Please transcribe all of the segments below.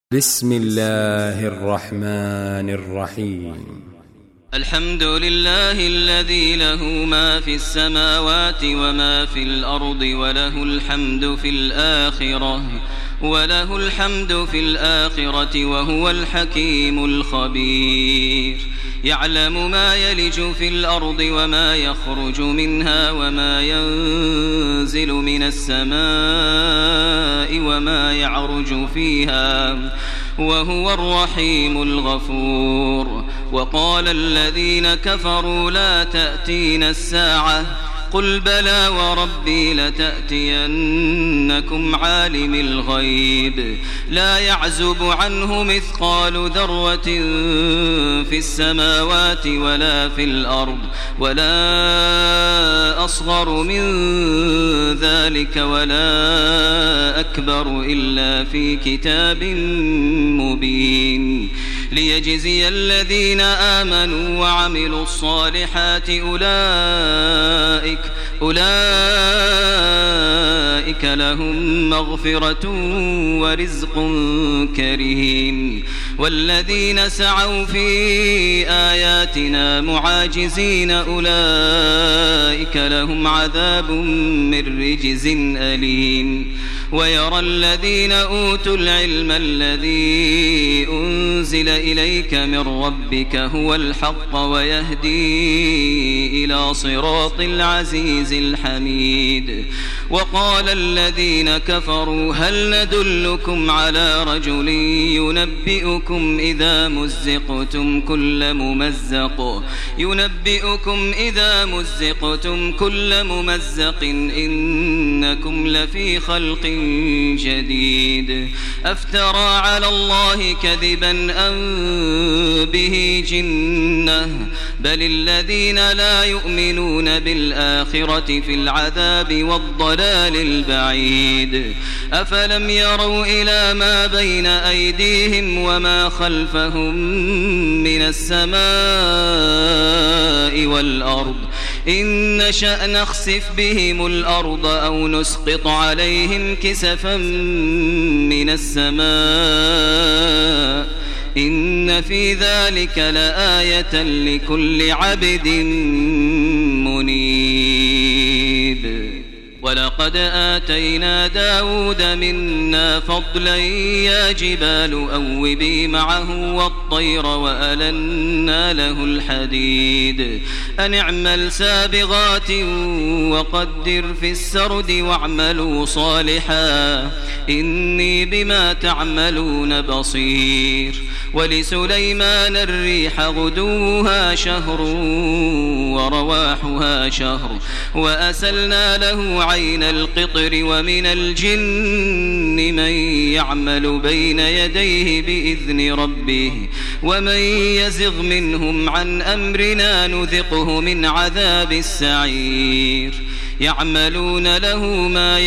بسم الله الرحمن الرحيم. الحمد لله الذي له ما في السماوات وما في الأرض وله الحمد في الآخرة وهو الحكيم الخبير. يعلم ما يلج في الأرض وما يخرج منها وما ينزل من السماء وما يعرج فيها وهو الرحيم الغفور. وقال الذين كفروا لا تأتينا الساعة قل بلى وربي لتأتينكم عالم الغيب لا يعزب عنه مثقال ذرة في السماوات ولا في الأرض ولا أصغر من ذلك ولا أكبر إلا في كتاب مبين ليجزي الذين آمنوا وعملوا الصالحات أولئك لهم مغفرة ورزق كريم. والذين سعوا في آياتنا معاجزين أولئك لهم عذاب من رجز أليم. ويرى الذين أوتوا العلم الذي أنزل إليك من ربك هو الحق ويهدي إلى صراط العزيز الحميد. وقال الذين كفروا هل ندلكم على رجل ينبئكم إذا مزقتم كل ممزق إنكم لفي خلق جديد. أفترى على الله كذبا أم به جنة بل الذين لا يؤمنون بالآخرة في العذاب والضلال البعيد. أفلم يروا إلى ما بين أيديهم وما خلفهم من السماء والأرض إن نشأ نخسف بهم الأرض أو نسقط عليهم كسفا من السماء إن في ذلك لآية لكل عبد منيب. ولقد آتينا داود منا فضلا يا جبال أوبي معه والطير وألنا له الحديد أن اعمل سابغات وقدر في السرد واعملوا صالحا إني بما تعملون بصير. ولسليمان الريح غدوها شهر ورواحها شهر وأسلنا له عين القطر ومن الجن من يعمل بين يديه بإذن ربه ومن يزغ منهم عن أمرنا نذقه من عذاب السعير. يعملون له ما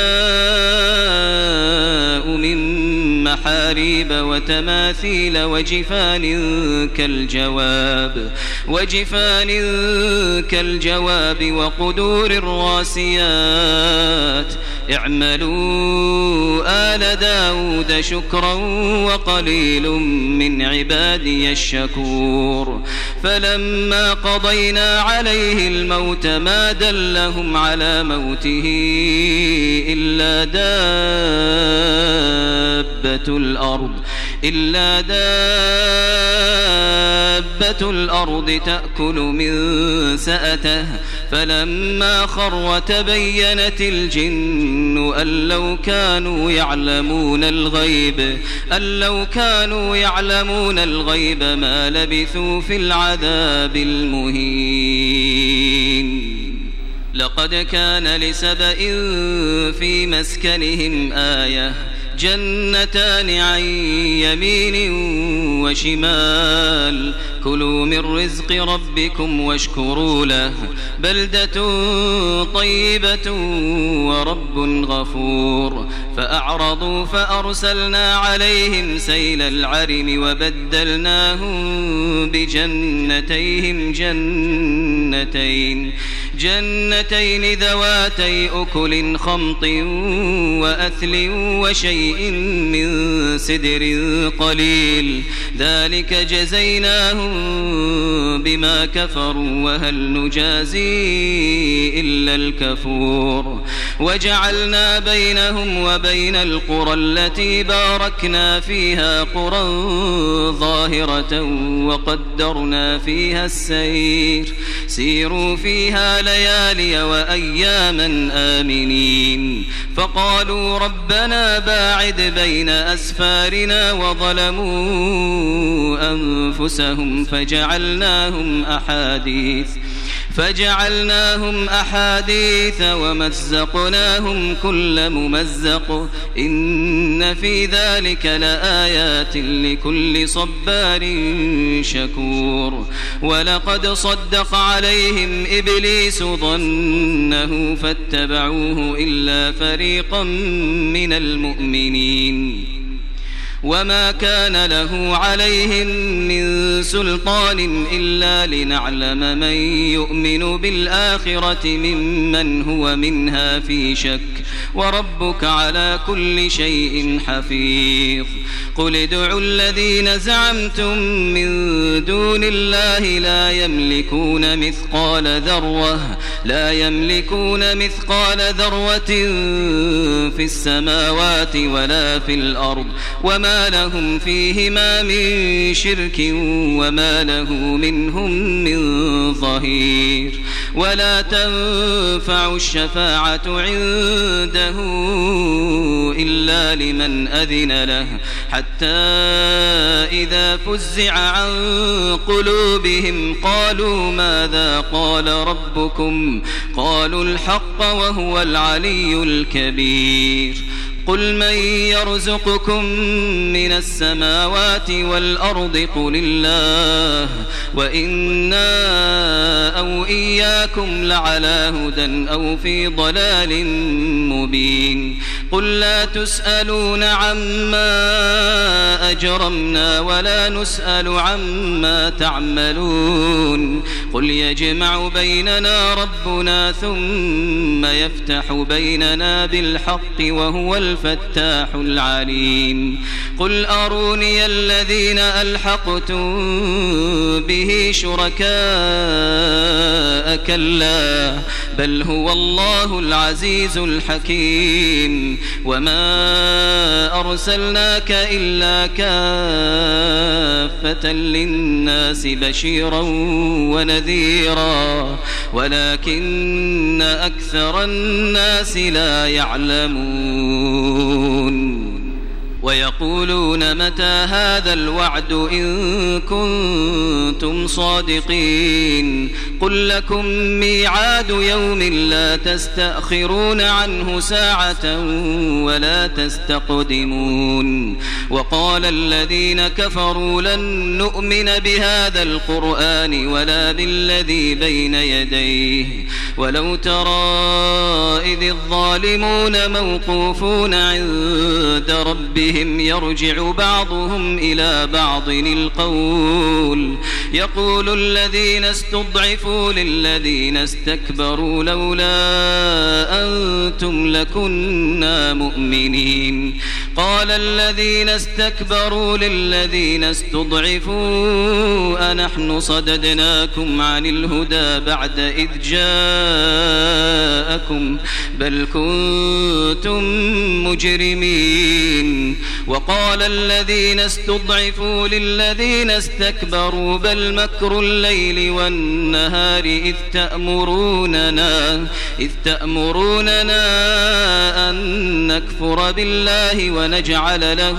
يشاء من محاريب وتماثيل وجفان كالجواب وقدور الراسيات. اعملوا آل داود شكرا وقليل من عبادي الشكور. فلما قضينا عليه الموت ما دلهم على موته إلا دابة الأرض تأكل من سأته فلما خر تبينت الجن أن لو كانوا يعلمون الغيب ما لبثوا في العذاب المهين. لقد كان لسبإ في مسكنهم آية جنتان عن يمين وشمال كلوا من رزق ربكم واشكروا له بلدة طيبة ورب غفور. فأعرضوا فأرسلنا عليهم سيل العرم وبدلناهم بجنتين جنتين ذواتي أكل خمط وأثل وشيء من سدر قليل ذلك جزيناهم بما كفروا وهل نجازي إلا الكفور وجعلنا بينهم وبين القرى التي باركنا فيها قرى ظاهرة وقدرنا فيها السير سيروا فيها ليالي وأياما آمنين فقالوا ربنا باعد بين أسفارنا وظلموا أنفسهم فجعلناهم أحاديث ومزقناهم كل ممزق إن في ذلك لآيات لكل صبار شكور ولقد صدق عليهم إبليس ظنه فاتبعوه إلا فريقا من المؤمنين وما كان له عليهم من سلطان إلا لنعلم من يؤمن بالآخرة ممن هو منها في شك وربك على كل شيء حفيظ قل ادعوا الذين زعمتم من دون الله لا يملكون مثقال ذرة في السماوات ولا في الأرض وما لهم فيهما من شرك وما له منهم من ظهير ولا تنفع الشفاعة عنده إلا لمن أذن له حتى إذا فزع عن قلوبهم قالوا ماذا قال ربكم قالوا الحق وهو العلي الكبير قل من يرزقكم من السماوات والأرض قل الله وإنا أو إياكم لعلى هدى أو في ضلال مبين قل لا تسألون عما أجرمنا ولا نسأل عما تعملون قل يجمع بيننا ربنا ثم يفتح بيننا بالحق وهو الفتاح العليم قل أروني الذين ألحقتم به شركاء كلا بل هو الله العزيز الحكيم وما أرسلناك إلا كافة للناس بشيرا ونذيرا ولكن أكثر الناس لا يعلمون ويقولون متى هذا الوعد إن كنتم صادقين قل لكم ميعاد يوم لا تستأخرون عنه ساعة ولا تستقدمون وقال الذين كفروا لن نؤمن بهذا القرآن ولا بالذي بين يديه ولو ترى إذ الظالمون موقوفون عند ربهم يرجع بعضهم إلى بعض القول يقول الذين استضعفوا للذين استكبروا لولا أنتم لكنا مؤمنين قال الذين استكبروا للذين استضعفوا أنحن صددناكم عن الهدى بعد إذ جاءكم بل كنتم مجرمين وقال الذين استضعفوا للذين استكبروا بل مكر الليل والنهار إذ تأمروننا أن نكفر بالله ونجعل له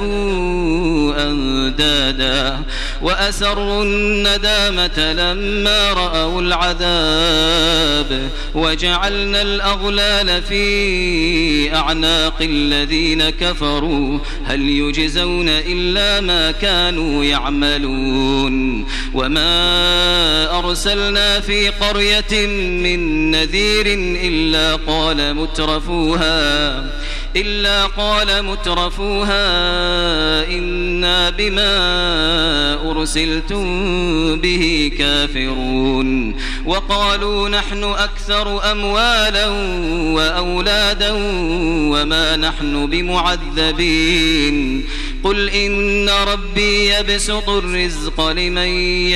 أندادا وأسروا الندامة لما رأوا العذاب وجعلنا الأغلال في أعناق الذين كفروا هل يجزون إلا ما كانوا يعملون وما أرسلنا في قرية من نذير إلا قال مترفوها إلا قال مترفوها إنا بما أرسلتم به كافرون وقالوا نحن أكثر أموالا وأولادا وما نحن بمعذبين قل إن ربي يبسط الرزق لمن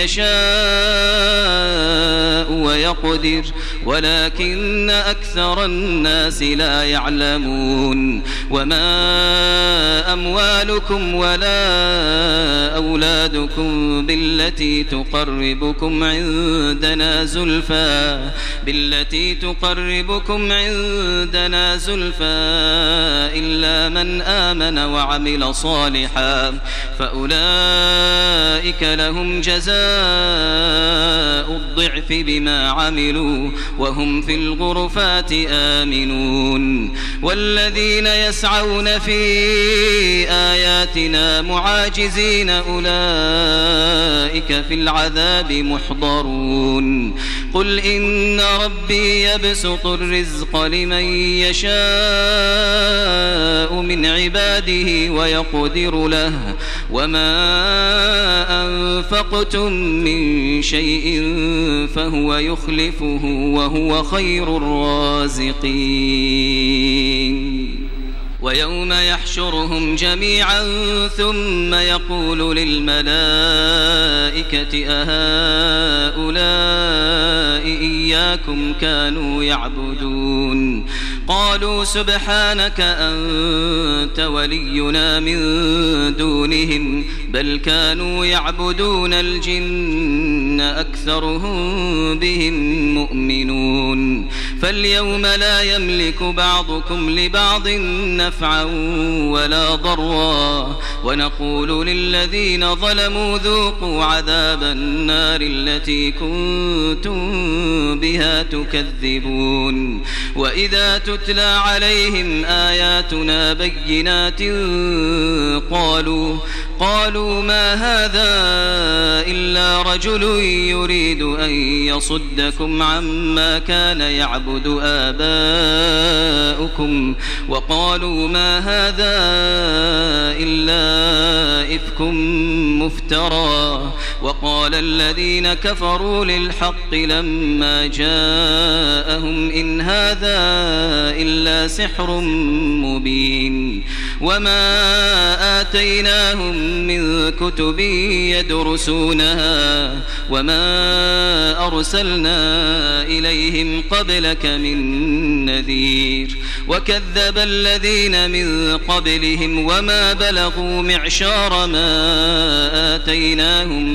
يشاء ويقدر ولكن أكثر الناس لا يعلمون وما أموالكم ولا أولادكم بالتي تقربكم عندنا زلفى إلا من آمن وعمل صالحا فأولئك لهم جزاء الضعف بما عملوا وهم في الغرفات آمنون والذين يسعون في آياتنا معاجزين أولئك في العذاب محضرون قل إن ربي يبسط الرزق لمن يشاء من عباده ويقدر له وما أنفقتم من شيء فهو يخلفه وهو خير الرازقين ويوم يحشرهم جميعا ثم يقول للملائكة أهؤلاء إياكم كانوا يعبدون قالوا سبحانك أنت ولينا من دونهم بل كانوا يعبدون الجن أكثرهم بهم مؤمنون فاليوم لا يملك بعضكم لبعض نفعا ولا ضرا ونقول للذين ظلموا ذوقوا عذاب النار التي كنتم بها تكذبون وإذا تتلى عليهم آياتنا بينات قالوا ما هذا إلا رجل يريد أن يصدكم عما كان يعبد آباؤكم وقالوا ما هذا إلا إفك مفترى وقال الذين كفروا للحق لما جاءهم إن هذا إلا سحر مبين وما آتيناهم من كتب يدرسونها وما أرسلنا إليهم قبلك من نذير وكذب الذين من قبلهم وما بلغوا معشار ما آتيناهم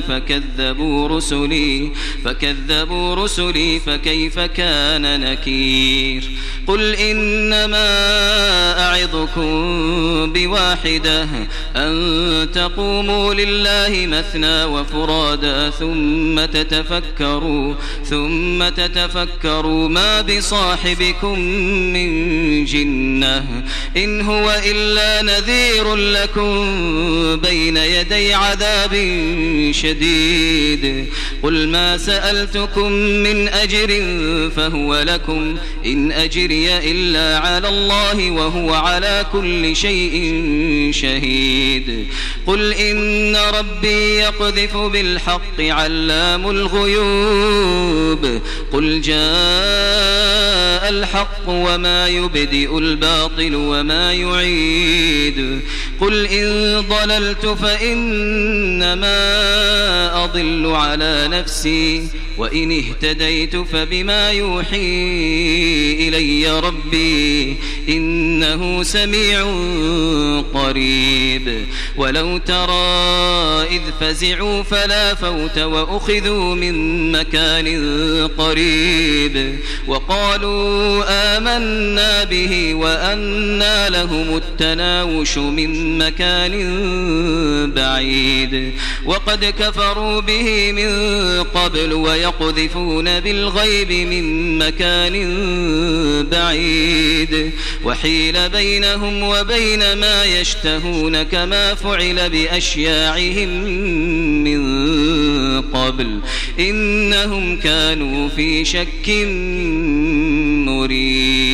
فكذبوا رسلي فكيف كان نكير قل إنما أعظكم بواحدة أن تقوموا لله مثنى وفرادا ثم تتفكروا ما بصاحبكم من جنة إن هو إلا نذير لكم بين يدي عذاب شديد قل ما سألتكم من أجر فهو لكم إن أجري إلا على الله وهو على كل شيء شهيد قل إن ربي يقذف بالحق علام الغيوب قل جاء الحق وما يبدئ الباطل وما يعيد قل إن ضللت فإنما أضل على نفسي وإن اهتديت فبما يوحي إلي ربي إنه سميع قريب ولو ترى إذ فزعوا فلا فوت وأخذوا من مكان قريب وقالوا آمنا به وأنى لهم التناوش من مكان بعيد وقد كفروا به من قبل ويقذفون بالغيب من مكان بعيد وحيل بينهم وبين ما يشتهون كما فعل بأشياعهم من قبل إنهم كانوا في شك مريب